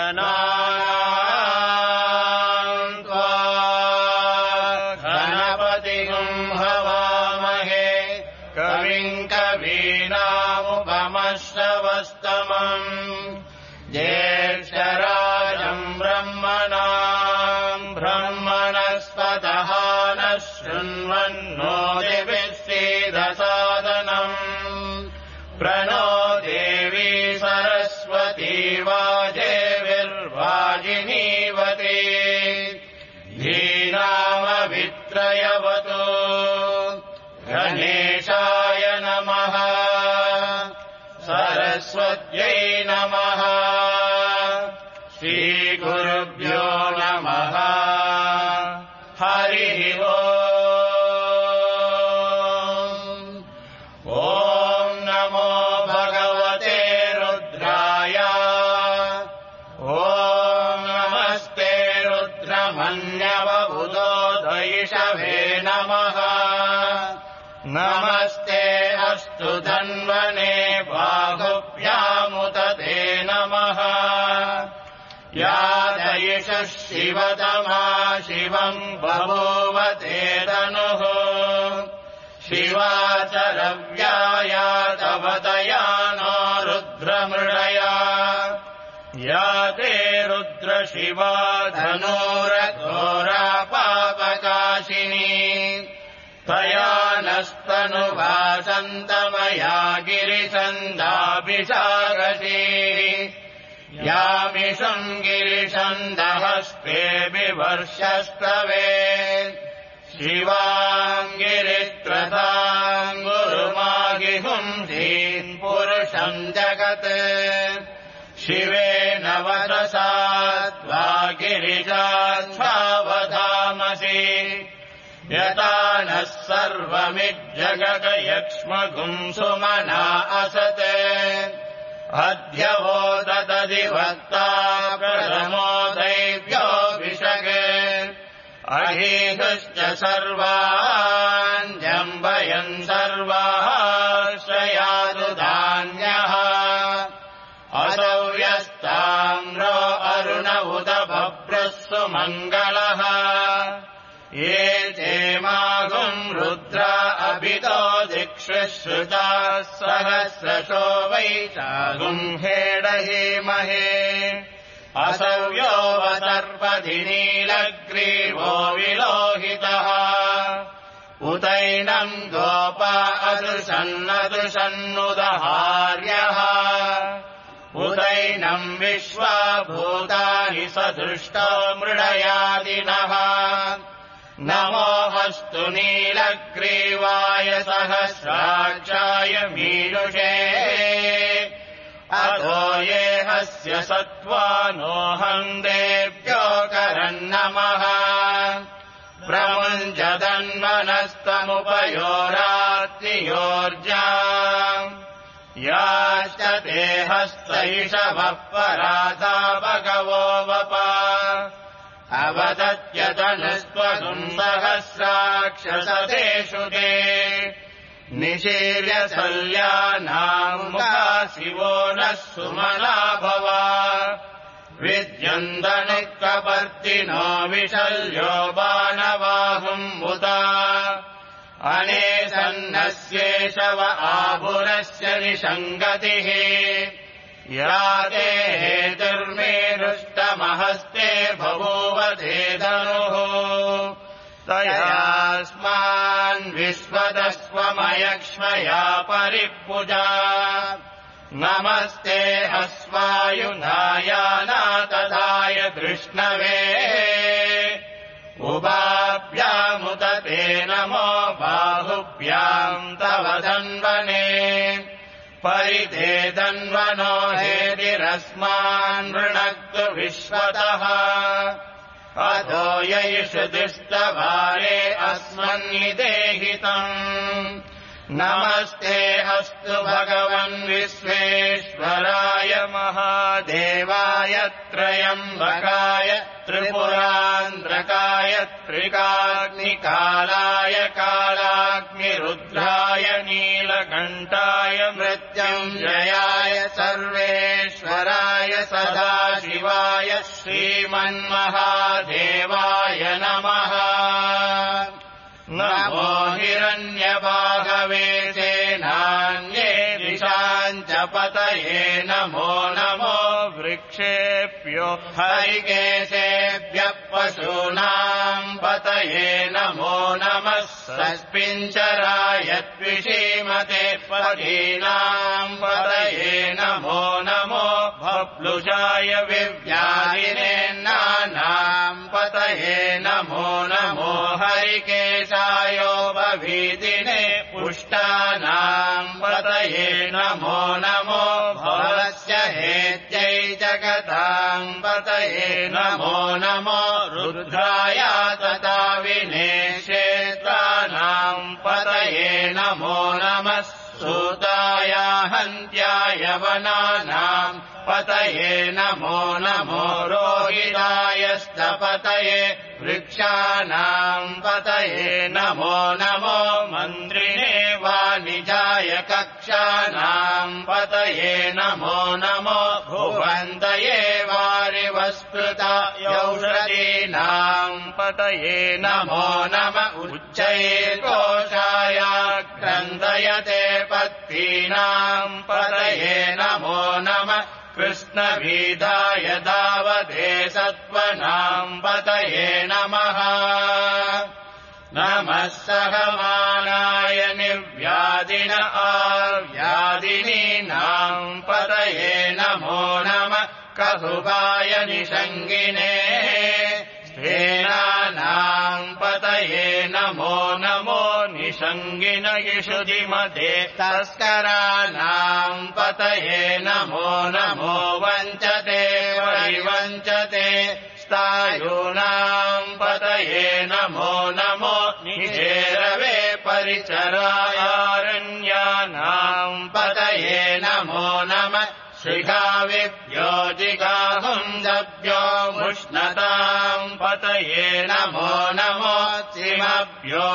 गणानाम् त्वा गणपतिम् हवामहे कविम् कवीनामुपमश्रवस्तमम् ज्येष्ठराजम् ब्रह्मणाम् ब्रह्मणस्पतः नः शृण्वन्नो दिभिः सीदसादनम् प्रणो देवी सरस्वती वाजेभिर्वाजिनीवती धीनामवित्रयवतु गणेशाय नमः सरस्वत्यै नमः श्रीगुरुभ्यो नमः हरिः ॐ नमो भगवते रुद्राय ॐ नमस्ते रुद्रमन्यवबुधोदयिषवे नमः नमस्ते अस्तु धन्वने बाहुभ्यामुदते नमः या दयिषः शिवतमा शिवम् बभूवते तनुः शिवाचरव्याया तव तया नो रुद्रमृडया या ते रुद्रशिवा धनूरघोरा पापकाशिनी तया नस्तनुभासन्तमया गिरिशन्दाभिषागशीः यामिषम् गिरिशन्दहस्ते बिवर्षस्तवे शिवाम् गिरित्रताम् गुरुमागिहुंसीम् पुरुषम् जगत् शिवेन वचसा त्वा गिरिजाध्वावधामसि यता नः सर्वमिज्जगतयक्ष्मगुम् सुमना असते अध्यवोदतदिवक्ता प्रथमो दैव्यो विशगे अहीतश्च सर्वान् जम्बयन् सर्वाः श्रयातु धान्यः असौ व्यस्ताम्रो अरुण उत बभ्रः सुमङ्गलः ये ते माघुम् रुद्रा अभितो दिक्षु श्रुताः सहस्रशो वैशाखुम् हेडहीमहे असव्यो वसर्पधिनीलग्रीवो विलोहितः उतैनम् गोपा अदृशन्नदृशन्नुदहार्यः उतैनम् विश्वाभूतानि सदृष्टो मृडयादिनः नमो हस्तु नीलग्रीवाय सहस्राक्षाय मीनुषे अधो ये हस्य सत्त्वानोऽहम् देव्यो करन्नमः प्रमुञ्चदन्वनस्तमुपयोरात्रियोर्जा याश्च ते हस्तैषवः पराता भगवो वपा अवदत्यतनुस्त्वगुम् सहस्राक्षसतेषु ते निशीर्यशल्यानामुखा शिवो नः सुमना भवा विद्यन्दनुकपर्दिनो विशल्यो बाणवाहुम्बुता अनेसन्नस्येषव आभुरस्य निषङ्गतिः या ते हेतुर्मेरुष्टमहस्ते बभूवते धनुः तयास्मान् विश्वतस्त्वमयक्ष्मया परिपूजा नमस्ते हस्वायुधायानातधाय कृष्णवे उभाभ्यामुदते नमो बाहुभ्याम् तव धन्वने परिते धन्वनो हेतिरस्मान् वृणक्तु विश्वतः अधो यैषुदिष्टभारे अस्मन्निदेहितम् नमस्ते अस्तु भगवन् विश्वेश्वराय महादेवाय त्रयम्बकाय त्रिपुरान्ध्रकाय त्रिकाग्निकालाय कालाग्निरुद्राय नीलकण्ठाय मृत्युञ्जयाय सर्वेश्वराय विश्वेश्वराय सदाशिवाय श्रीमन्महादेवाय नमः। नमो हिरण्यबाहवे सेनान्ये दिशाम् च पतये नमो नमो वृक्षेभ्यो हरिकेशेभ्यः पशूनाम् पतये नमो नमः। सस्पिञ्चराय द्विषीमते पदीनाम् पतये नमो नमो भप्लुषाय विव्याधिने नानाम् पतये नमो नमो हरिकेशायोपवीदिने पुष्टानाम् पतये नमो नमो भवस्य हेत्यै जगताम् पतये नमो नमो रुद्राय तथा विनेशेत्राणाम् पतये नमो नमः। सूताय हन्त्याय वनानाम् पतये नमो नमो रोहितायश्च पतये वृक्षाणाम् पतये नमो नमो मन्त्रिणे वाणिजाय कक्षाणाम् पतये नमो नमो भुवन्तये वारिवस्पृता यौषधीनाम् पतये नमो नम उच्चैर्घोषाय क्रन्दयते पत्तीनाम् पतये नमो नमः। कृष्णभीदाय दावदे सत्त्वनाम् पतये नमः। नमः सहमानाय निर्व्याधिन आव्याधिनीनाम् पतये नमो नमः। कहुबाय निषङ्गिने स्थेनानाम् पतये नमो नमो निषङ्गिन इषुधिमते तस्कराणाम् पतये नमो नमो वञ्चते परिवञ्चते स्थायूनाम् पतये नमो नमो निजेरवे परिचरायारण्यानाम् पतये नमो नमः। शिखाविभ्यो जिगाहुन्दभ्यो मुष्णताम् पतये नमो नमो चिमभ्यो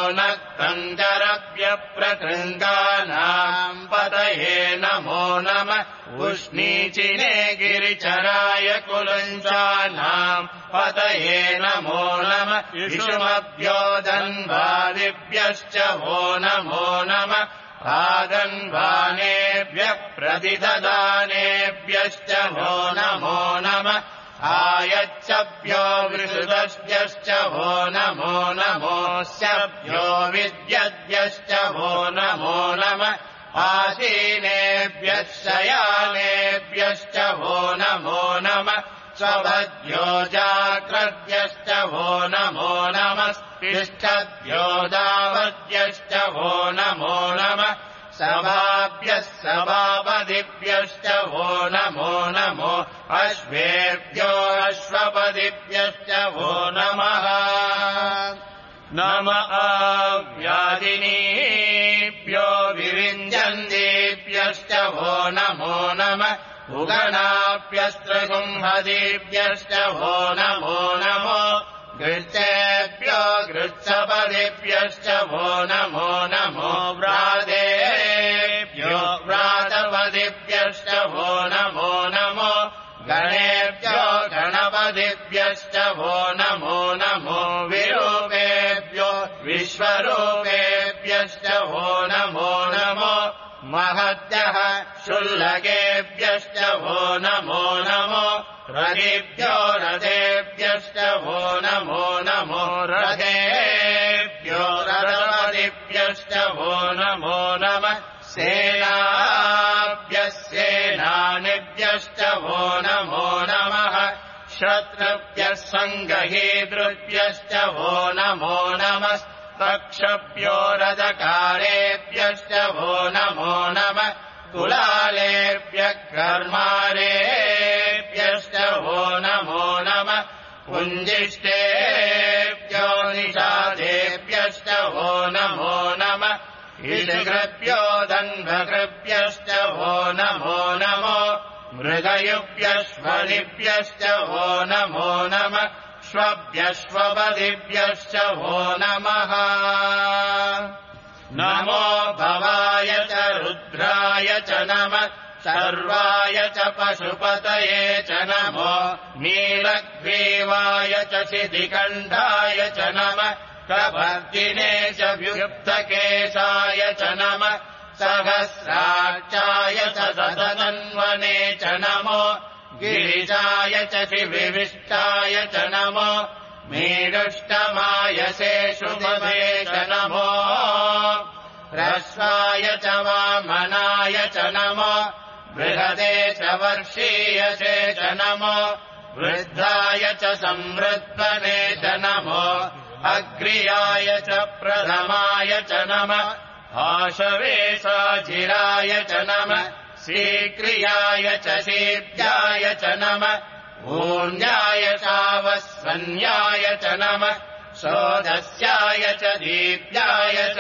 नक्तञ्जरभ्यप्रकृङ्गानाम् पतये नमो नमः। उष्णीचिने गिरिचराय कुलञ्चानाम् पतये नमो नमः। इषुमभ्यो दन्वादिभ्यश्च वो नमो नमः। आगन्वानेभ्यः प्रतिददानेभ्यश्च वो नमो नमः। आयच्छभ्यो वृषुदभ्यश्च वो नमो नमोऽस्यभ्यो विद्यद्भ्यश्च वो नमो नमः। आसीनेभ्यः शयानेभ्यश्च वो नमो नमः। स्वभद्भ्यो जाग्रद्भ्यश्च वो नमो नमः। तिष्ठद्भ्यो दावद्भ्यश्च वो नमो नमः। सभाभ्यः सभापदिभ्यश्च वो नमो नमो। अश्वेभ्यो अश्वपदिभ्यश्च वो नमः। नम आव्याधिनीभ्यो विविञ्जन्तीभ्यश्च वो नमो नमः। उगणाभ्यस्त्रगुंहदीभ्यश्च वो नमो नमो। गृत्सेभ्यो गृत्सपदिभ्यश्च वो नमो नमो। व्रातेभ्यो व्रातपदिभ्यश्च वो नमो नमो। गणेभ्यो गणपदिभ्यश्च वो नमो नमो। विरूपेभ्यो विश्वरूपेभ्यश्च वो नमो नमो। महद्यः शुल्लकेभ्यश्च वो नमो नमो। रथेभ्यो रथेभ्यश्च वो नमो नमो। रथेभ्यो रथपदिभ्यश्च वो नमो नमः। सेनाभ्यः सेनानिभ्यश्च वो नमो नमः। शत्रुभ्यः सङ्गहेतृभ्यश्च वो नमो नमः। तक्षभ्यो रथकारेभ्यश्च वो नमो नमः। कुलालेभ्यः कर्मारेभ्यश्च वो नमो नमः। पुञ्जिष्टेभ्यो निषादेभ्यश्च वो नमो नमः। ईशकृभ्यो दन्भकृभ्यश्च वो नमो नमो। मृगयुभ्यश्वलिभ्यश्च वो नमो नमः। श्वभ्यश्वपदिभ्यश्च वो नमः। नमो भवाय च रुद्राय च नमः। सर्वाय च पशुपतये च नमो नीलग्रीवाय च शितिकण्ठाय च नमः कपर्दिने च व्युक्तकेशाय च नमः सहस्राक्षाय च सततन्वने च नमो गिरिजाय च शिविविष्टाय च नमो मीडुष्टमाय शेषुमते च नमो ह्रस्वाय च वामनाय च नमो बृहदे च वर्षीयसे च नमो वृद्धाय च संवृत्तने च नमो अग्र्याय च प्रथमाय च नमः आशवेशाजिराय च नमः शीक्रियाय च शीभ्याय च नमः ऊर्ण्याय चावस्वन्याय च नमः शोधस्याय च दीप्याय च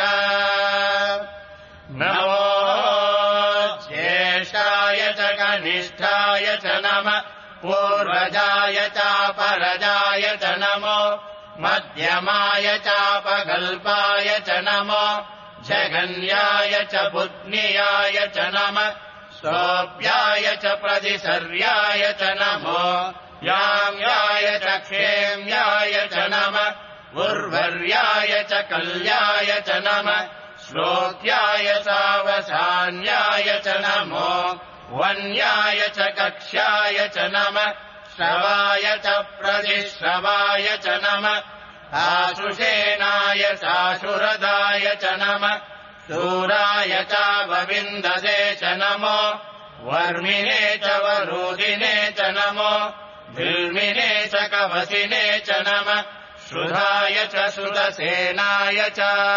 नमो ज्येष्ठाय च कनिष्ठाय च नमः पूर्वजाय चापरजाय च नमो मध्यमाय चापकल्पाय च नमो जगन्याय च पुत्न्याय च नमः सोऽप्याय च प्रतिसर्याय च नमो याम्याय च क्षेम्याय च नमः उर्वर्याय च कल्याय च नमः श्लोक्याय चावसान्याय च नमो वन्याय च कक्ष्याय च नमः श्रवाय च प्रतिश्रवाय च नमः आशुषेनाय चाशुरदाय च नमः शूराय चावविन्दसे च नमो वर्मिणे च वरोधिने च नमो भिल्मिने च कवसिने च नमः श्रुधाय च श्रुतसेनाय च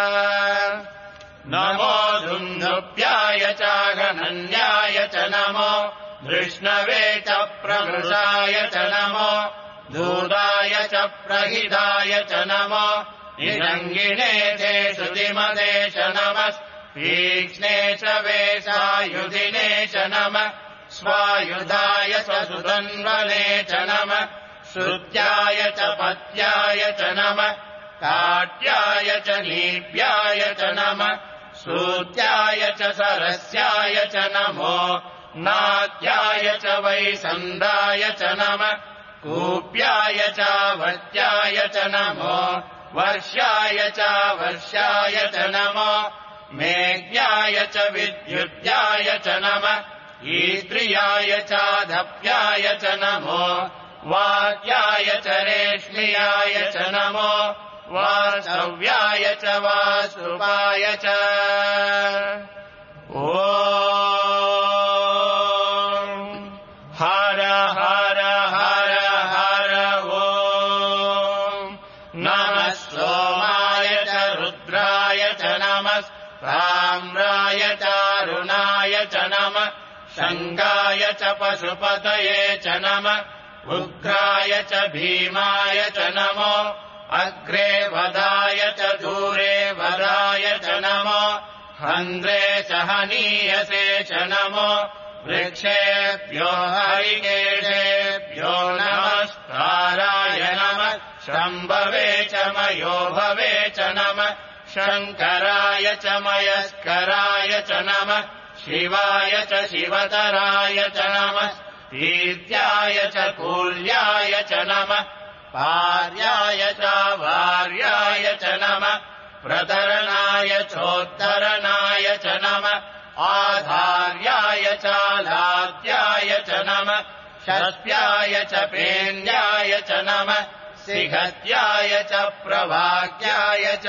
नमो दुन्दुभ्याय चाघनन्याय च नमो धृष्णवे च प्रमृषाय च नमो दूताय च प्रहिताय च नमो निरङ्गिणे च श्रुतिमते च नमः तीक्ष्णे च वेशायुधिने च नमः स्वायुधाय च सुतन्वने च नमः श्रुत्याय च पत्याय च नमः काट्याय च नीप्याय च नमः सूत्याय च सरस्याय च नमो नाट्याय च वैसन्दाय च नमः कूप्याय च वट्याय च नमो वर्ष्याय च वर्षाय च नमो मेघ्याय च विद्युत्याय च नमः ईत्रियाय च धप्याय च नमो वाक्याय च रेश्म्याय च नमो वासव्याय च वासुपाय च ॐ हर हर हर हर ॐ नमः सोमाय च रुद्राय च नमः ताम्राय चारुणाय च नमः शङ्गाय च पशुपतये च नमः उग्राय च भीमाय च नमो अग्रे वदाय च दूरे वदाय च नमो हन्द्रे च हनीयसे च नमो वृक्षेभ्यो हरिकेशेभ्यो नमस्काराय नमः शम्भवे च मयोभवे च नमः शङ्कराय च मयस्कराय च नमः शिवाय च शिवतराय च नमः तीर्थ्याय च कूल्याय च नमः पार्याय च वार्याय च नमः प्रतरणाय चोत्तरणाय च नमः आधार्याय च लाद्याय च नमः शस्याय च पेन्द्याय च नमः सिघत्याय च प्रभाग्याय च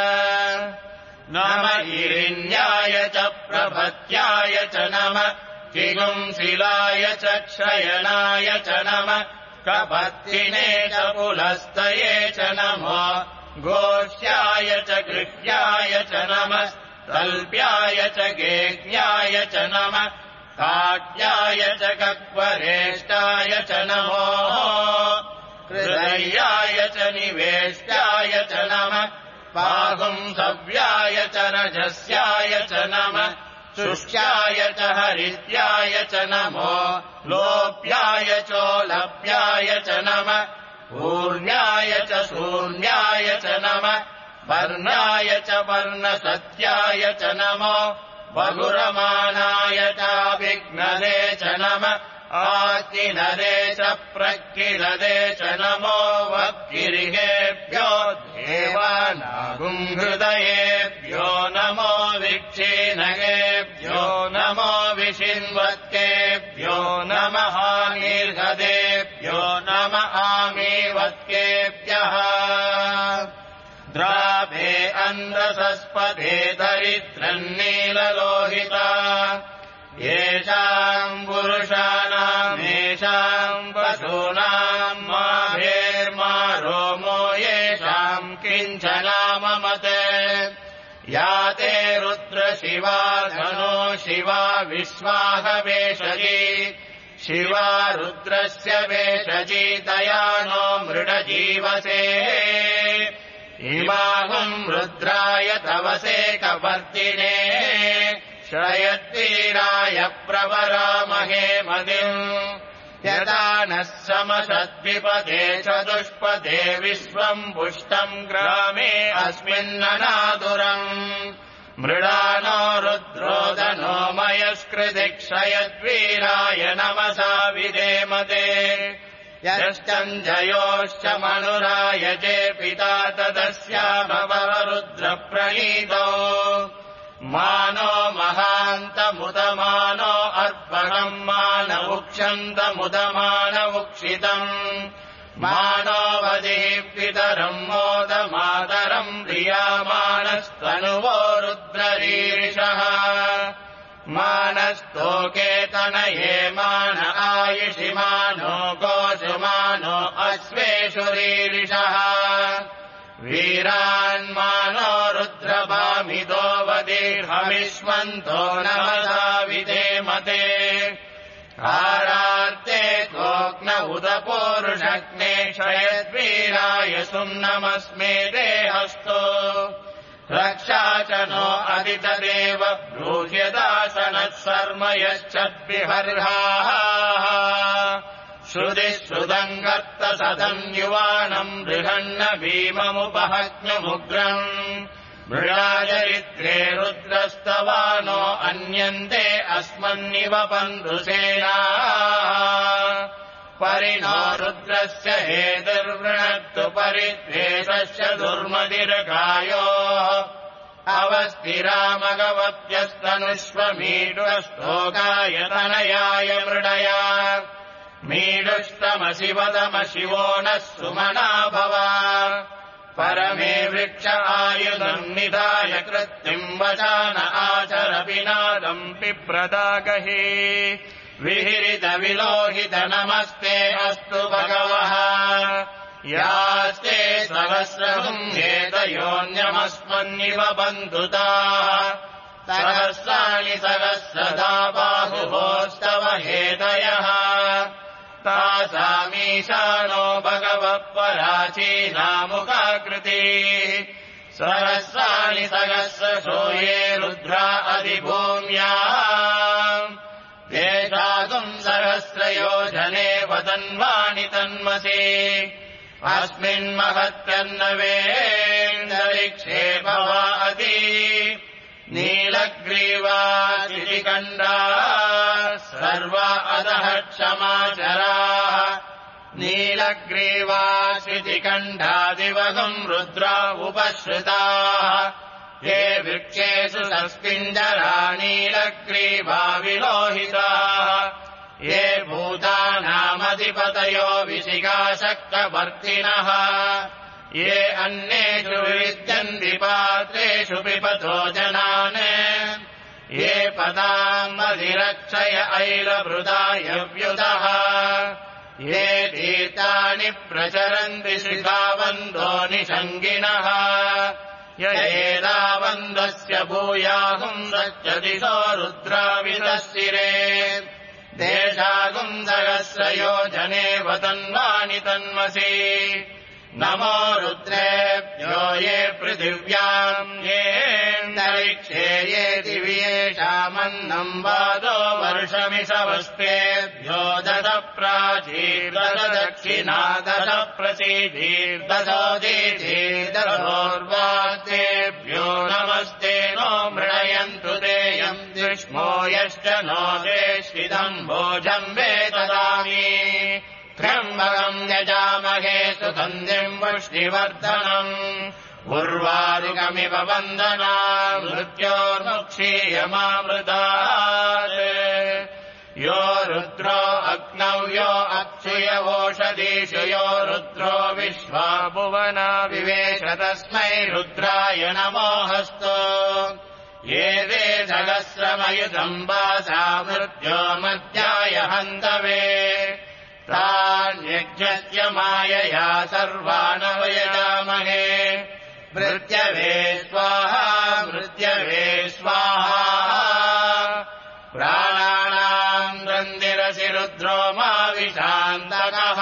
नमः ईरिण्याय च प्रभत्याय च नमः किगुंशिलाय च क्षयनाय च नमः कपत्तिने च पुलस्तये च नमो गोष्याय च गृह्याय च नमः तल्प्याय च गेह्याय च नमः काट्याय च कक्वरेष्टाय च नमो हृदयाय च निवेष्ट्याय च नमः पाहुंसव्याय च रजस्याय च नमः शुष्याय च हरित्याय च नमो लोप्याय चोलप्याय च नमः पूर्ण्याय च शून्याय च नमः वर्णाय च वर्णसत्याय च नमो बहुरमानाय चाभिघ्नदे च नमः आकिनदे च प्रकिनदे च नमो वक्किरिहेभ्यो देवानागुंहृदयेभ्यो नमो विक्षीणगेभ्यो नमो विशिन्वत्केभ्यो नमः नीर्घदेभ्यो नमः आमीवत्केभ्यः द्राभे अन्धसस्पदे दरिद्रन्नीललोहिता येषाम् पुरुषाणाम् येषाम् पशूनाम् माभेर्मा रोमो येषाम् किञ्चनाममते या ते रुद्रशिवा धनो शिवा विश्वाहवेशजी शिवा रुद्रस्य वेशजी दयानो मृडजीवसे इमाहुम् रुद्राय तवसेकवर्तिने श्रयत्वीराय प्रवरामहे मदिम् यदा नः समशद्विपदे चतुष्पदे विश्वम् पुष्टम् ग्रामे अस्मिन्ननादुरम् मृडानो रुद्रोदनो मयस्कृतिक्षयद्वीराय नमसा विधेमते यश्चञ्जयोश्च मनुराय चे पिता तदस्यामवरुद्रप्रणीतो मानो महान्तमुदमानो अर्पणम् मानवुक्षन्तमुदमानवुक्षितम् मानो वदिः पितरम् मोदमातरम् प्रियामानस्तनुवो रुद्ररीरिषः मानस्तोकेतनये मान आयुषि मानो गोषुमानो अश्वेषु रीरिषः वीरान्मानो रुद्रभामिदो वदीर्हमिष्वन्तो नमसा विधेमते आरार्ते कोऽग्न उदपूरुषग्ने क्षयद्वीराय सुम्नमस्मे देहस्तो रक्षा च नो अदितदेव ब्रूह्यदासनः शर्म यश्चद्विहर्हाः श्रुतिः श्रुतम् सदम् युवानम् बृहन्न भीममुपहज्ञमुग्रम् मृडाचरित्रे रुद्रस्तवानो अन्यन्ते अस्मन्निव बन्धुसेनाः परिणो रुद्रस्य हेतुर्वृणक्तु परिद्वेषस्य दुर्मदिर्गायोः अवस्थिरामगवत्यस्तनुष्वमीडुस्तोकाय तनयाय मृडया मीडुष्टमसि वदमशिवो नः सुमना भव परमे वृक्ष आयुधम् निधाय कृत्तिम् वचान आचर विनादम् पिप्रदागहि विहिरितविलोहित नमस्ते अस्तु भगवः यास्ते सहस्रगुम्येतयोऽन्यमस्मन्निव बन्धुताः सहस्राणि सहस्रदा बाहुभोस्तव हेतयः तासामीशानो भगवः पराचीनामुखाकृतिः सहस्राणि सहस्रशो ये रुद्रा अधिभूम्याम् तेषागुम् सहस्रयोजने वदन्वाणि तन्मसि अस्मिन्महत्यन्नवेन्दरिक्षे भवाति नीलग्रीवाशिखण्डा सर्वा अधः क्षमाचराः नीलग्रीवाशिखण्डादिवगम् रुद्रा उपश्रुताः ये वृक्षेषु सस्पिञ्जरा नीलग्रीवा विलोहिताः ये भूतानामधिपतयो विशिखाशक्तवर्तिनः ये अन्येषु विद्यन्ति पात्रेषु पिबतो जनान् ये पदामधिरक्षय ऐलभृदायव्युतः ये तीर्थानि प्रचरन्ति श्रितावन्दो निषङ्गिणः येदावन्दस्य भूयाहुम् रक्षतिशो रुद्राविदशिरे देशागुम् सहस्रयोजने वदन्वानि तन्मसि नमो रुद्रेभ्यो ये पृथिव्याम् येऽन्तरिक्षे ये दिवि येषामन्नम् वादो वर्षमिषवस्तेभ्यो दश प्राचीर्दश दक्षिणा दश प्रसीदीर्दशोदीधीर्दशोर्वास्तेभ्यो नमस्ते नो मृणयन्तु तेयम् युष्मो यश्च नो चेष्टितम् भोजम् वे ददामि त्र्यम्बकम् यजामहे सुगन्धिम् पुष्टिवर्धनम् उर्वारुकमिव वन्दना मृत्योर्मुक्षीयमामृतात् यो रुद्रो अग्नौ यो अप्सुयवोषधीषु यो रुद्रो विश्वा भुवना विवेश तस्मै रुद्राय नमोऽस्तु ये ते सहस्रमयुधम् वासा मृत्यो मध्याय हन्तवे तान्यज्ञस्य मायया सर्वानवयजामहे मृत्यवे स्वाहा मृत्यवे स्वाहा प्राणानाम् रन्दिरसि रुद्रो मा विशान्तकः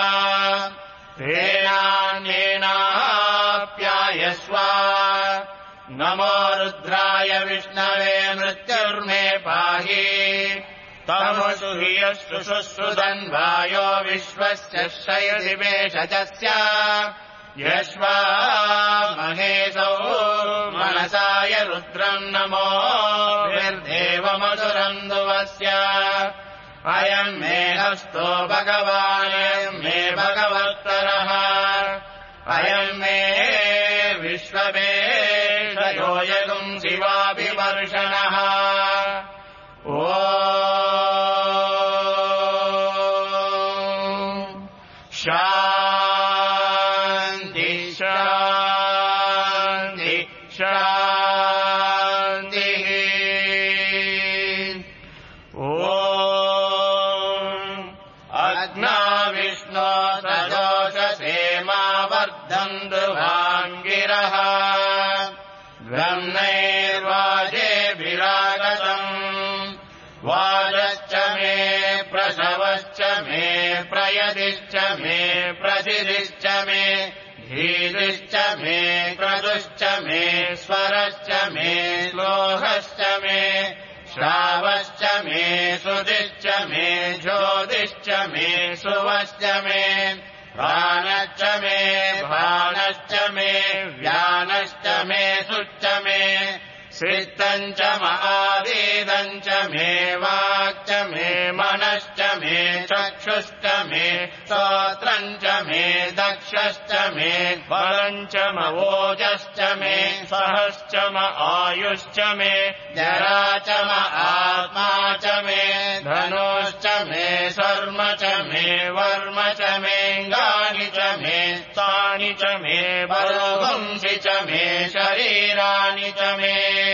तेनान्येनाप्यायस्व नमो रुद्राय विष्णवे मृत्युर्मे पाहि तमसु हि यस्तु शुश्रुतन्वायो विश्वस्य शयदिवेशजस्य यश्वा महेशौ मनसाय रुद्रम् नमो निर्देवमधुरम् दुवस्य अयम् मे हस्तो भगवान् मे भगवत्तरः अयम् मे विश्ववेशयो यगुम् शिवाभिवर्षणः ओ शान्ति शान्ति शान्तिः ॐ अग्ना विष्णो सजोषसेमावर्धन्तु भाङ्गिरः ब्रह्मैर्वाजेभिरागतम् वाजश्च मे प्रसवश्च मे प्रयदिश्च मे प्रसिदिश्च मे धीरिश्च मे क्रतुश्च मे स्वरश्च मे श्लोकश्च मे श्रावश्च मे श्रुतिश्च मे ज्योतिश्च मे सुवश्च मे प्राणश्च मे भानश्च मे व्यानश्च मे सुश्च मे सिद्धम् च महादीदम् च मे वाक्च मे मनश्च मे चक्षुश्च मे श्रोत्रम् च मे दक्षश्च मे बलम् च मवोजश्च मे सहश्च म आयुश्च मे जरा च म आत्मा च मे धनुश्च मे शर्म च मे वर्म च मेऽङ्गानि च मे तानि च मे बलवंसि च मे शरीराणि च मे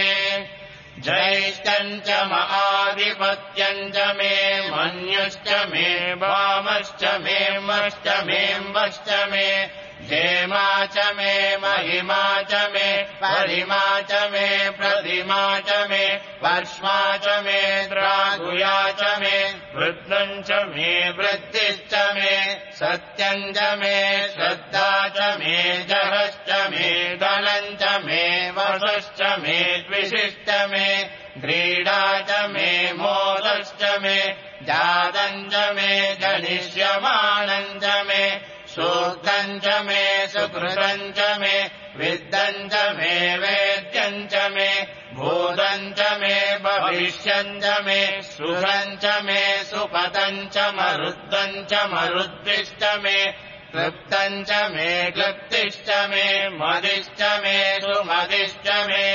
ज्येष्ठम् च महाधिपत्यम् च मे मन्युश्च मे वामश्च मे मश्च मे म्बश्च मे क्षेमा च मे महिमा च मे परिमा च मे प्रतिमा च मे वर्ष्मा च मे द्रागुया च मे वृद्धम् च मे वृद्धिश्च मे सत्यम् च मे श्रद्धा च मे जहश्च मे धनम् च मे वशश्च मे द्विषिश्च मे क्रीडा च मे मोदश्च मे जातम् च मे जनिष्यमानम् च मे सूक्तम् च मे सुकृतम् च मे विद्धम् च मे वेद्यम् च मे भूतम् च मे भविष्यम् च मे सुहम् च मे सुपतम् च मरुद्धम् च मरुद्भिश्च मे क्लृप्तम् च मे क्लृप्तिश्च मे मदिश्च मे सुमदिश्च मे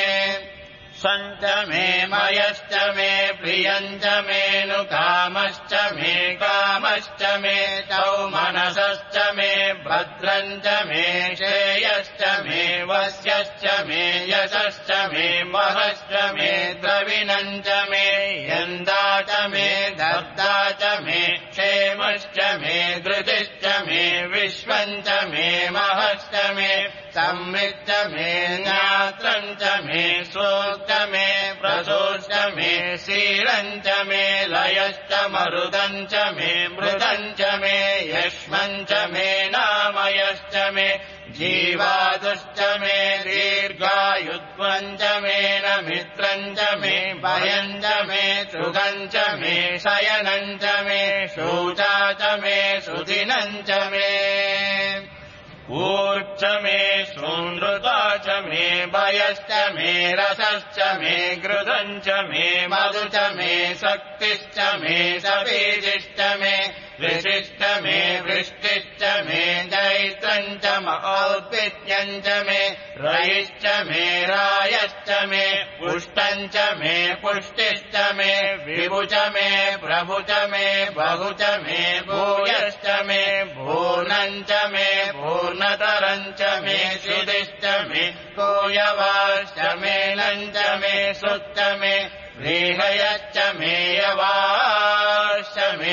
सञ्च मे मयश्च मे प्रियम् च मे नुकामश्च मे कामश्च मे तौ मनसश्च मे भद्रम् च मे श्रेयश्च मे वस्यश्च मे यशश्च मे महश्च मे द्रविणम् च मे यन्दा च मे दत्ता च मे क्षेमश्च मे धृतिश्च मे विश्वम् च मे महश्च मे संविच्च मे ज्ञात्रम् च मे सूक्तम् च मे प्रसोश्च मे शीलम् च मे लयश्च मरुदम् च मे मृदम् च मे यक्ष्मम् च मे नामयश्च मे जीवादुश्च मे दीर्घायुत्वम् च मे नमित्रम् च मे भयम् च मे सुखम् च मे शयनम् च मे शोचा च मे सुदिनम् च मे ऊर्च मे शृण्रुता च मे भयश्च मे रसश्च मे घृतञ्च मे मधु च मे शक्तिश्च मे सपीजिश्च मे ऋषिश्च मे वृष्टिश्च मे जैत्रम् च औद्भिद्यम् च मे रयिश्च मे रायश्च मे पुष्टम् च मे पुष्टिश्च मे विभु च मे प्रभु च मे बहु च मे भूयश्च मे भूर्णम् च मे भूर्णतरम् च मे श्रुतिश्च मे कोयवाश्च मे नम् च मे सुच्च मे व्रीहयश्च मे यवाश्च मे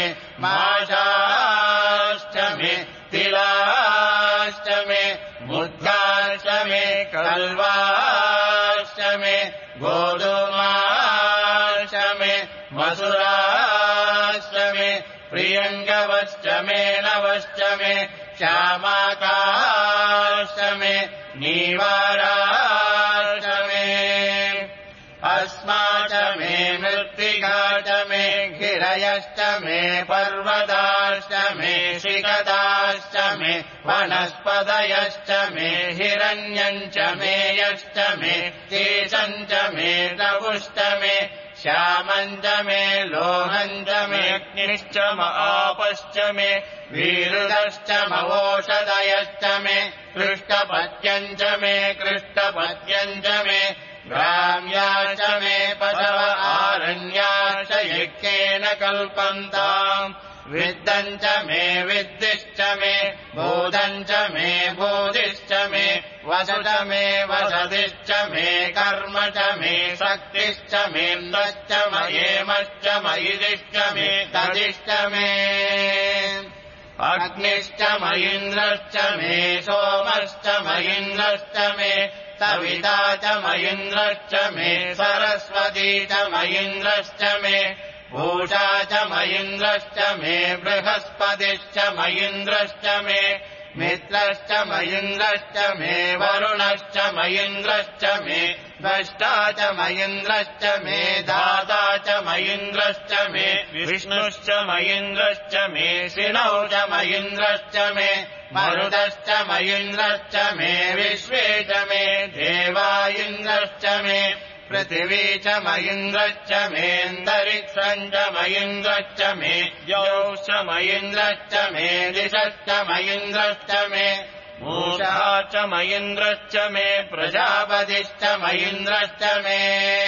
माशाश्च मे तिलाश्च मे मुद्गाश्च मे कल्वाश्च मे गोधूमाश्च मे मसुराश्च मे प्रियङ्गवश्च मे नवश्च मे श्यामाकाश्च मे नीवाराश्च मे अस्मा च मे मृत्तिका च मे गिरयश्च मे पर्वताश्च मे शिखदाश्च मे वनस्पतयश्च मे हिरण्यम् च मे यश्च मे केशम् च मे तपुश्च मे श्यामम् च मे लोहम् च मे अग्निश्च आपश्च मे वीरुदश्च मवोषधयश्च मे कृष्टपद्यम् च मे कृष्टपद्यम् च मे ग्राम्याश्च मे पशव आरण्याश्च यज्ञेन कल्पन्ताम् विद्दम् च मे विद्दिश्च मे बोधम् च मे बोधिश्च मे वसु च मे वसतिश्च मे कर्म च मे शक्तिश्च मे नश्च मयेमश्च मयिदिश्च मे तदिश्च मे अग्निश्च मयिन्द्रश्च मे सोमश्च मयिन्द्रश्च मे सविता च मयिन्द्रश्च मे सरस्वती च मयिन्द्रश्च मे पूषा च मयिन्द्रश्च मे बृहस्पतिश्च मयिन्द्रश्च मे मित्रश्च मयिन्द्रश्च मे वरुणश्च मयिन्द्रश्च मे द्रष्टा च मयिन्द्रश्च मे दाता च मयिन्द्रश्च मे विष्णुश्च मयिन्द्रश्च मे शिनौ च मयिन्द्रश्च मे मरुदश्च मयिन्द्रश्च मे विश्वे च मे देवा इन्द्रश्च मे पृथिवी च मयिन्द्रश्च मेऽन्तरिक्षम् च मयिन्द्रश्च मे द्यौश्च मयिन्द्रश्च मे दिशश्च मयिन्द्रश्च मे मूषा च मयिन्द्रश्च मे प्रजापतिश्च मयिन्द्रश्च मे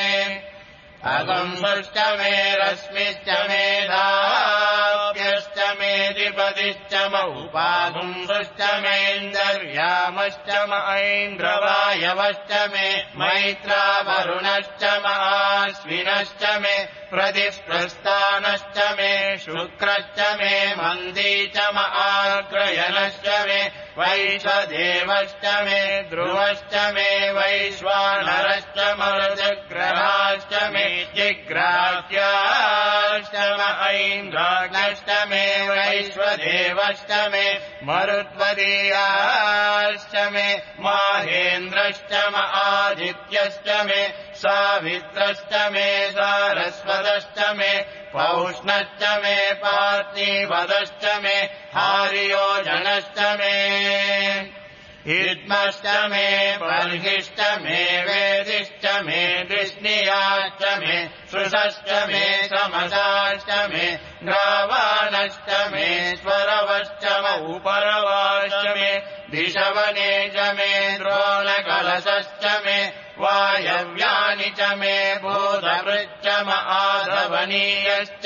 अगुंसश्च मे रश्मिश्च मे धाप्यश्च मे द्विपतिश्च मौपागुंसश्च मेऽन्तर्यामश्च ऐन्द्रवायवश्च मे मैत्रा वरुणश्च आश्विनश्च मे प्रतिस्प्रस्थानश्च मे शुक्रश्च मे मन्दी च आग्रयणश्च मे वैश्वदेवश्च मे ध्रुवश्च मे वैश्वानरश्च मरुदग्रहाश्च मे जिग्राह्याश्च ऐन्द्राग्नश्च मे वैश्वदेवश्च मे मरुत्वदीयाश्च मे माहेन्द्रश्च आदित्यश्च मे सावित्रश्च मे सारस्वतश्च मे पौष्णश्च मे पार्थिवदश्च मे हार्योजनश्च मे हिद्मश्च मे बर्हिश्च मे वेदिश्च मे दृष्णियाश्च मे श्रुषश्च मे समसाश्च मे ग्रावाणश्च मे स्वरवश्च उपरवाश्च मे दिशवने च मे द्रोणकलशश्च मे वायव्यानि च मे भूतभृच्च आधवनीयश्च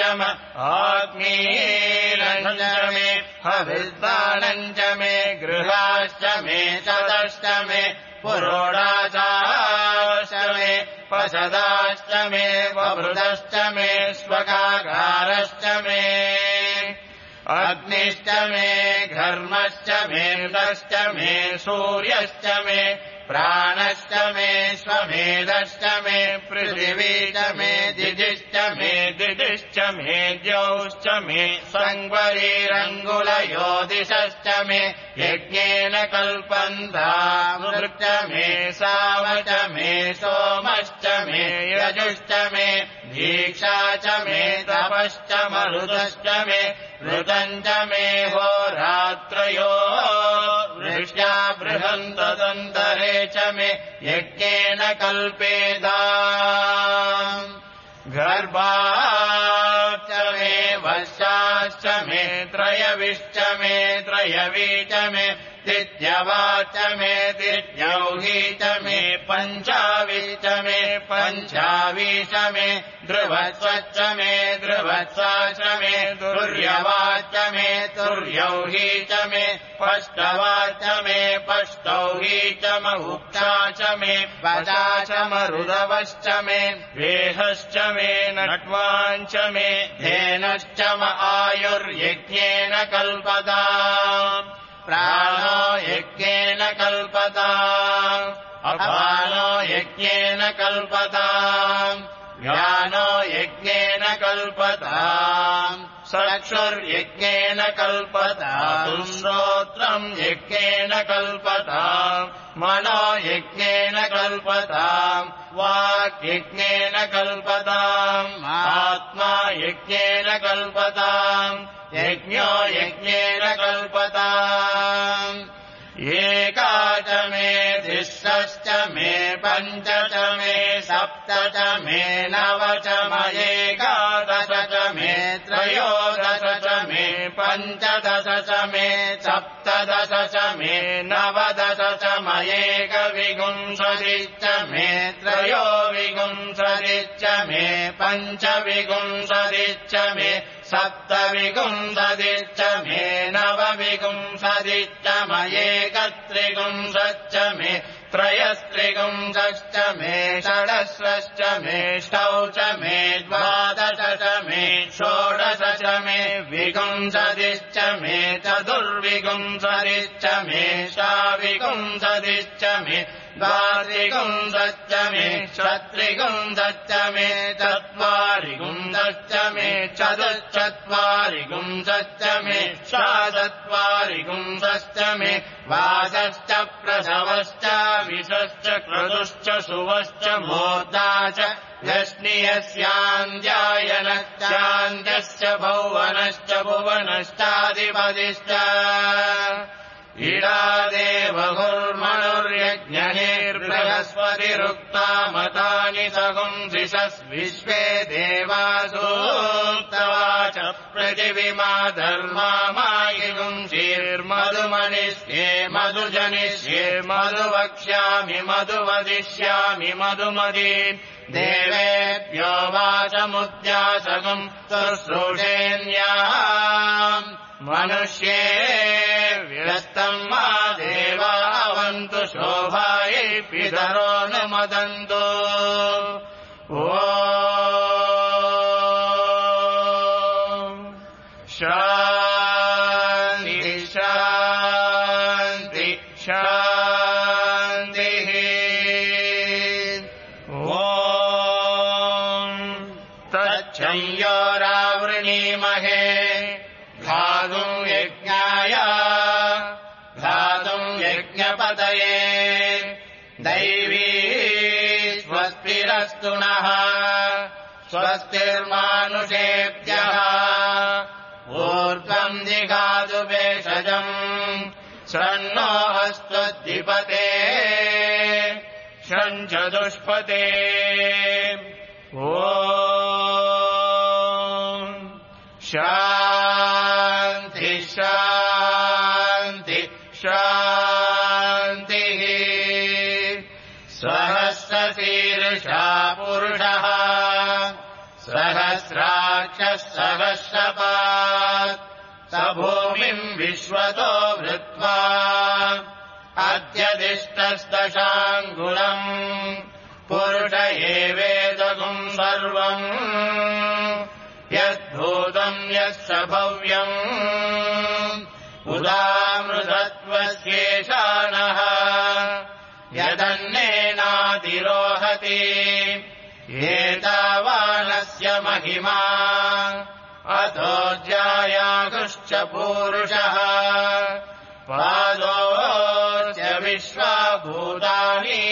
आग्नेयश्च मे हविर्दानम् च मे गृहाश्च मे शतश्च मे पुरोडाचाश्च मे पशदाश्च मे ववृतश्च मे स्वकाकारश्च मे अग्निश्च मे घर्मश्च मे दश्च मे सूर्यश्च मे प्राणश्च मे स्वमेधश्च मे पृथिवी च मे दिदिश्च मे दिदिश्च मे द्यौश्च मे संवरीरङ्गुलयो दिशश्च मे यज्ञेन कल्पन्तामृश्च मे साम च मे सोमश्च मे यजुश्च मे दीक्षा च मे तपश्च मरुतश्च मे ऋतम् च मे होरात्रयो वृष्ट्या तदन्तरे च मे यज्ञेन कल्पेदाम् गर्भाश्च मे वश्याश्च मे त्रयविश्च मे त्रयवी च मे तिथ्यवाच मे तिथ्यौही च मे पञ्चाविश्च मे पञ्चावीश मे ध्रुवस्वच्च मे ध्रुवस्वाच मे तुर्यवाच मे तुर्यौही च मे पष्टवाच मे पष्टौही च महुक्षा च मे वचा च मरुदवश्च मे वेहश्च मे नट्वाञ्च मे धेनुश्च म आयुर्यज्ञेन कल्पताम् प्राणो यज्ञेन कल्पताम् अपानो यज्ञेन कल्पताम् ज्ञानो यज्ञेन कल्पताम् चक्षुर्यज्ञेन कल्पताम् श्रोत्रम् यज्ञेन कल्पताम् मनो यज्ञेन कल्पताम् वाक् यज्ञेन कल्पताम् आत्मा यज्ञेन कल्पताम् यज्ञो यज्ञेन कल्पताम् एकाच मे तिष्ठश्च मे पञ्च च मे सप्त च मे नव च म एकादश च मे त्रयोदश च मे पञ्चदश च मे सप्तदश च मे नवदश च म एकविंशतिश्च मे त्रयोविंशतिश्च मे पञ्चविंशतिश्च मे सप्तविंशतिश्च मे नवविंशतिश्च म एकत्रिंशच्च मे त्रयस्त्रिंशच्च मे षडस्रश्च मे ष्टौ च मे द्वादश च मे षोडश च मे विंशतिश्च मे चतुर्विंशतिश्च मे षाविंशतिश्च मे द्वात्रिंशच्च मे षट्त्रिंशच्च मे चत्वारिंशच्च मे चतुश्चत्वारिंशच्च मे षट्चत्वारिंशच्च मे वासश्च प्रसवश्च विषश्च क्रतुश्च सुवश्च मोर्धा च यस्नियस्यान्द्यायनश्चान्द्यश्च भुवनश्च भुवनश्चाधिपतिश्च इडादेवहुर्मनुर्यज्ञनिर्बृहस्पतिरुक्ता मतानि सगुंसिषस्विश्वे देवासूक्तवाच पृथिवीमा धर्मामायिगुंसीर्मधुमनिष्ये मधुजनिष्ये मधुवक्ष्यामि मधुवदिष्यामि मधुमदीन् देवेभ्यो वाचमुद्यासगुम् शुश्रूषेण्याम् मनुष्ये व्यस्तम् मा देवावन्तु शोभायै पितरो न मदन्तु ॐ शान्ति शान्ति शान्तिः ॐ तच्छंयोरावृणीमहे घातुम् यज्ञाय घातुम् यज्ञपतये दैवी स्वस्तिरस्तु नः स्वस्तिर्मानुषेभ्यः ऊर्ध्वम् जिगातु भेषजम् शन्नो हस्त्वद्धिपते शञ्चतुष्पते ॐ शान्ति शान्ति शान्तिः सहस्रशीर्षा पुरुषः सहस्राक्षः सहस्रपात् स भूमिम् विश्वतो वृत्वा अत्यदिष्टस्तशाङ्गुलम् पुरुष एवेदगुम् सर्वम् यद्भूतम् यस्य भव्यम् उदामृतत्वस्येषाणः यदन्नेनातिरोहति एतावानस्य महिमा अथो ज्यायागुश्च पूरुषः पादोऽस्य विश्वाभूतानि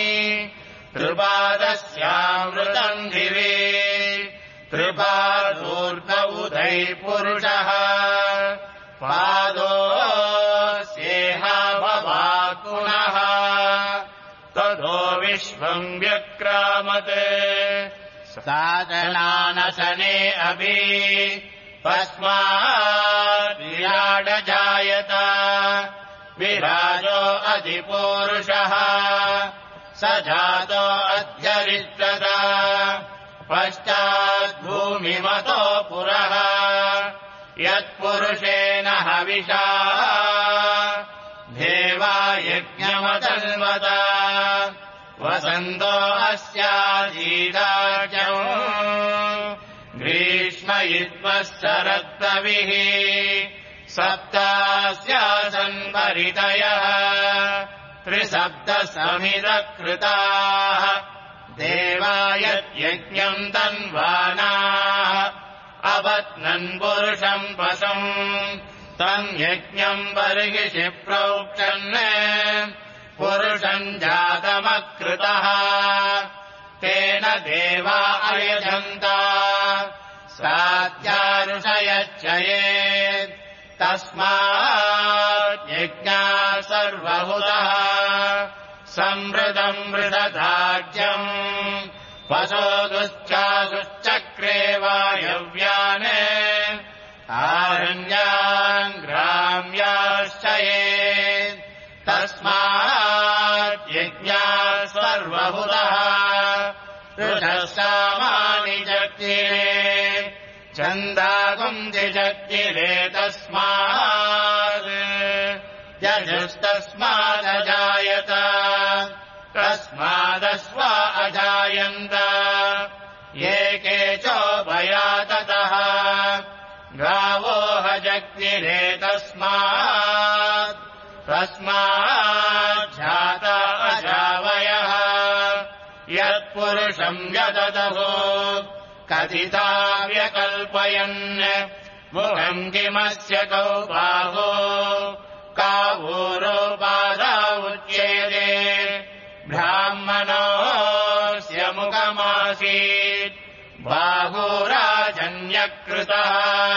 त्रिपादस्यामृतम् दिवि त्रिपादूर्ध उदय पुरुषः पादोऽस्येह भवात् पुनः विश्वम् व्यक्रामते साचनानसने अभि तस्मात् विराडजायत विराजो अधिपूरुषः स जातो अध्यरिष्टत पश्चाद्भूमिमतो पुरः यत्पुरुषेण हविषा देवा यज्ञमतन्वत वसन्तो अस्याजीदाज्यम् ग्रीष्मयित्वः शरद्रविः सप्तास्यासन् परितयः त्रिसप्तसमिदकृताः देवायज्ञम् तन्वानाः अबध्नन् पुरुषम् पशुम् तम् यज्ञम् बर्हिषि प्रोक्षन् पुरुषम् जातमकृतः तेन देवा अयजन्त सात्यारुषयच्चयेत् तस्मात् यज्ञाः सर्वहुतः समृतम् मृषधाज्यम् पशोदुश्चासुश्चक्रे वायव्यान् आरण्यान् ग्राम्याश्चयेत् तस्मात् यज्ञाः सर्वहुतः ऋषः सामानि जग्निरे छन्दागुंसि जग्निरे तस्मात् यजुस्तस्मादजायत तस्मादश्वा अजायन्त ये केचोभया ततः गावो जग्निरे तस्मात् जाता अजावयः यत्पुरुषम् यददहो कथिता व्यकल्पयन् मुखम् किमस्य कौ बाहो कावूरोपादा उच्येते ब्राह्मणोऽस्य मुखमासीत् बाहुराजन्यकृतः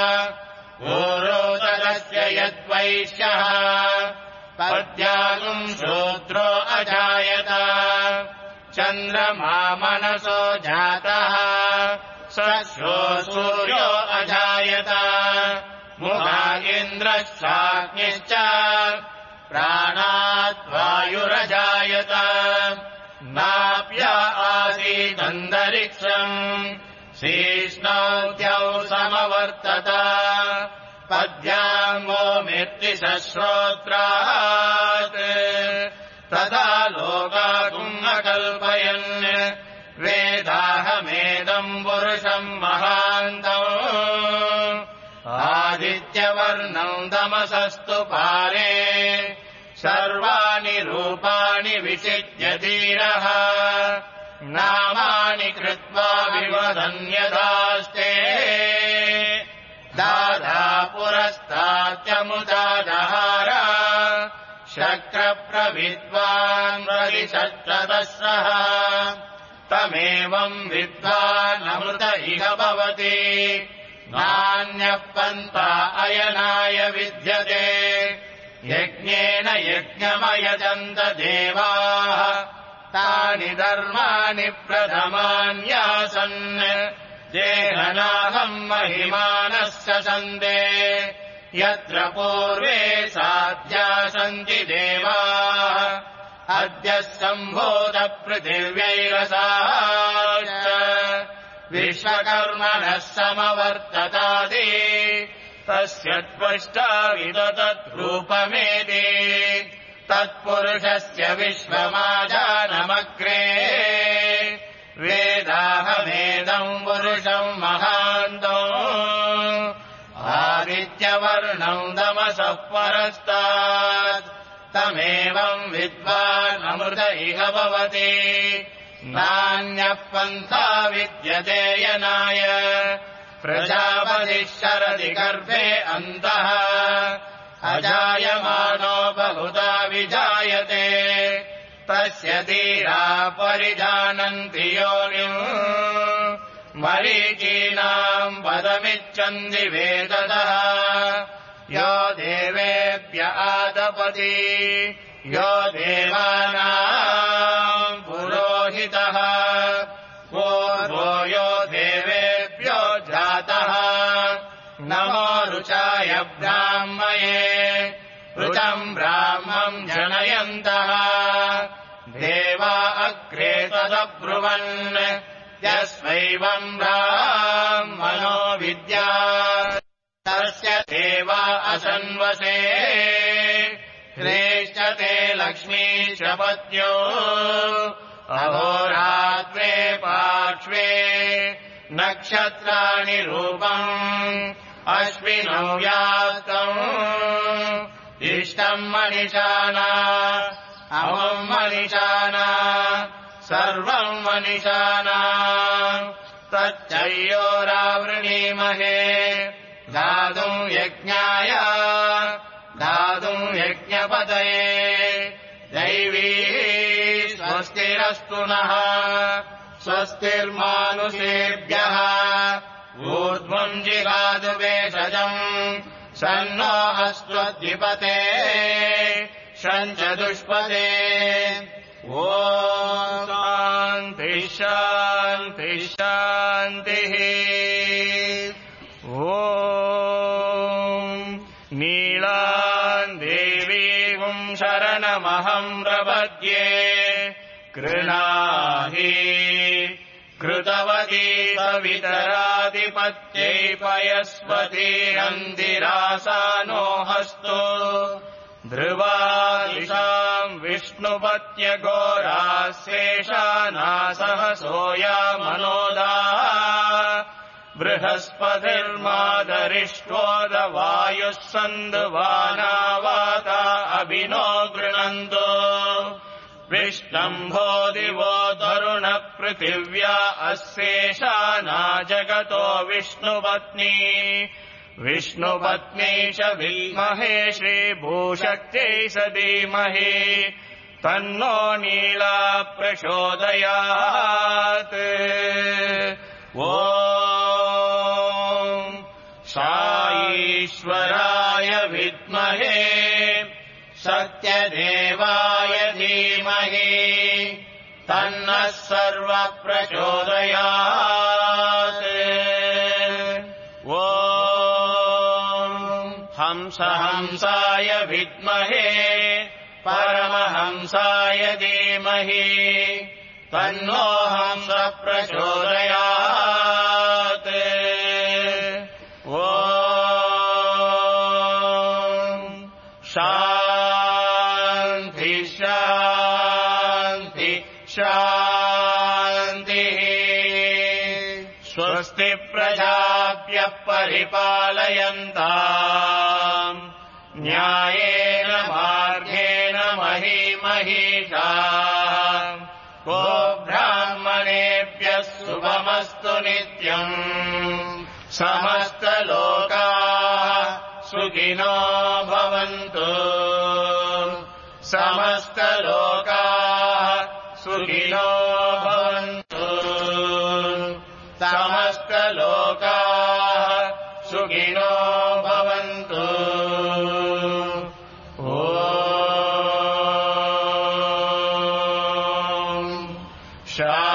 ऊरोदरस्य यद्वैश्यः पद्यागुम् शूद्रो अजायत चन्द्रमा मनसो जातः स सूर्यो अजायत मुखा इन्द्रश्चाग्निश्च प्राणात् वायुरजायत नाप्य आसीदन्तरिक्षम् शीष्णौद्यौ समवर्तत पद्याङ्गो मृत्तिश्रोत्रात् तथा लोकागुम् अकल्पयन् वेदाहमेदम् पुरुषम् महान्तम् आदित्यवर्णम् तमसस्तु पारे सर्वाणि रूपाणि विचित्य धीरः नामानि कृत्वा विवदन्यदास्ते दादा पुरस्तात्यमुदादहार शक्रप्रविद्वान् रविषट्शतस्रः तमेवम् विद्वानमृत इह भवति नान्यः पन्था अयनाय विद्यते यज्ञेन यज्ञमयजन्त देवाः तानि धर्माणि प्रथमान्यासन् देहनाहम् महिमानः ससन्ते यत्र पूर्वे साध्या सन्ति देवाः अद्य सम्भूत पृथिव्यैरसाश्च विश्वकर्मणः समवर्ततादि तस्य त्वष्टाविद तद्रूपमेति तत्पुरुषस्य विश्वमाजानमग्रे वेदाहमेदम् पुरुषम् महान्तो आदित्यवर्णम् तमसः परस्तात् तमेवम् विद्वानमृत इह भवति नान्यः पन्था विद्यते यनाय प्रजापतिः शरदि गर्भे अन्तः अजायमानो बहुधा विजायते तस्य धीरा परिजानन्ति योनिम् मरीचीनाम् पदमिच्छन्ति वेदतः यो देवेभ्य आदपति यो देवानाम् पुरो ब्राह्मये ऋतम् ब्राह्मम् जनयन्तः देवा अग्रे तदब्रुवन् यस्वैवम् ब्राह्मणो विद्यात् तस्य देवा असन्वसे श्रेष्ठते लक्ष्मीश्च पत्यो अहोरात्रे पार्श्वे नक्षत्राणि रूपम् अश्विनौ व्याप्तम् इष्टम् मनिषाना अमुम् मनिषाना सर्वम् मनिषाना तच्चयोरावृणीमहे दातुम् यज्ञाय दातुम् यज्ञपतये दैवी स्वस्तिरस्तु नः स्वस्तिर्मानुषेभ्यः ऊर्ध्वम् जिगातु भेषजम् सन्नो अस्त्वद्विपते शञ्चतुष्पदे ॐ शान्तिः शान्तिः शान्तिः ॐ नीलाम् देवीम् शरणमहम् प्रपद्ये कृणाहि कृतवती सवितराधिपत्यै पयस्पतिरन्दिरासानो हस्तो ध्रुवादिशाम् विष्णुपत्यघोराशेषानासहसोया बृहस्पतिर्मादरिष्टोदवायुः सन्दुवाना वाता अभिनो गृह्णन्तो विष्णम्भो दिवो तरुणपृथिव्या अस्येषाना जगतो विष्णुपत्नी विष्णुपत्नी च विद्महे श्रीभूशक्त्यै स धीमहि तन्नो नीला प्रचोदयात् ॐ साईश्वराय विद्महे सत्यदेवाय धीमहि तन्नः सर्वः प्रचोदयात् ॐ हंसाय विद्महे परमहंसाय धीमहि तन्नो हंसः प्रचोदयात् ॐ शान्ति शान्ति शान्तिः स्वस्ति प्रजाभ्यः परिपालयन्ताम् न्यायेन मार्गेण महीमहीषाः को ब्राह्मणेभ्यः शुभमस्तु नित्यम् समस्तलोकाः सुखिनो भवन्तु समस्तलोकाः सुखिनो भवन्तु समस्तलोकाः सुखिनो भवन्तु ॐ